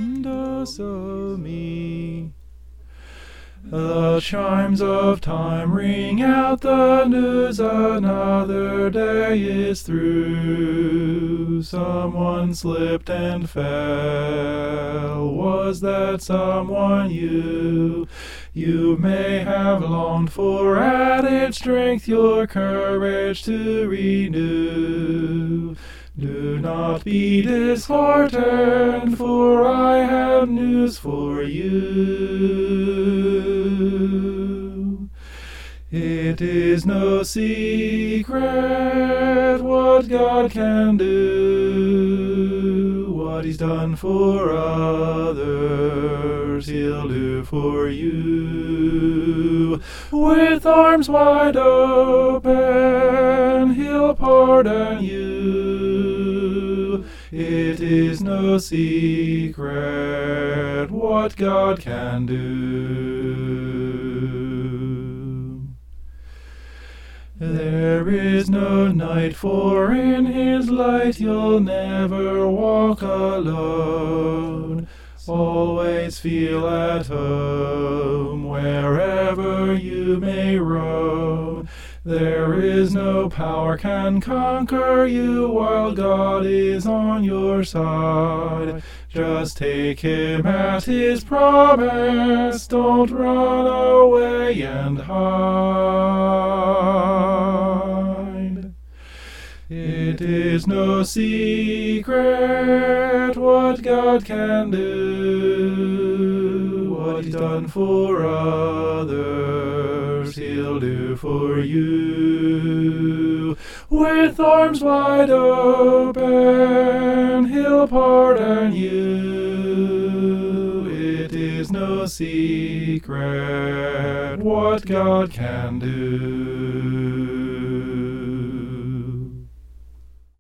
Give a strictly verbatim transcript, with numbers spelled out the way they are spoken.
does of me. The chimes of time ring out the news, another day is through. Someone slipped and fell. Was that someone you? You may have longed for added strength, your courage to renew. Do not be disheartened, for I have news for you. It is no secret what God can do. What He's done for others, He'll do for you. With arms wide open, He'll pardon you. It is no secret what God can do. There is no night, for in His light you'll never walk alone. Always feel at home wherever you may roam. There is no power can conquer you while God is on your side. Just take Him at His promise, don't run away and hide. It is no secret what God can do. What He's done for others, He'll do for you. With arms wide open, He'll pardon you. It is no secret what God can do.